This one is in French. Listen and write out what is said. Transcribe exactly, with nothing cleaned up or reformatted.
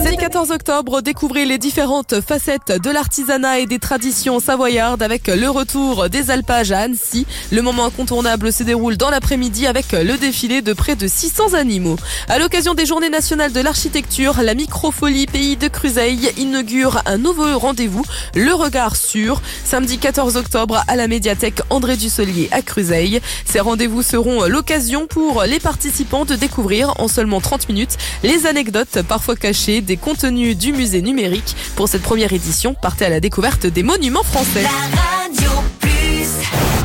Samedi quatorze octobre, découvrez les différentes facettes de l'artisanat et des traditions savoyardes avec le retour des alpages à Annecy. Le moment incontournable se déroule dans l'après-midi avec le défilé de près de six cents animaux. À l'occasion des Journées nationales de l'architecture, la Microfolie Pays de Cruseille inaugure un nouveau rendez-vous, le regard sur, samedi quatorze octobre à la médiathèque André Dussolier à Cruseille. Ces rendez-vous seront l'occasion pour les participants de découvrir en seulement trente minutes les anecdotes parfois cachées des contenus du musée numérique. Pour cette première édition, partez à la découverte des monuments français.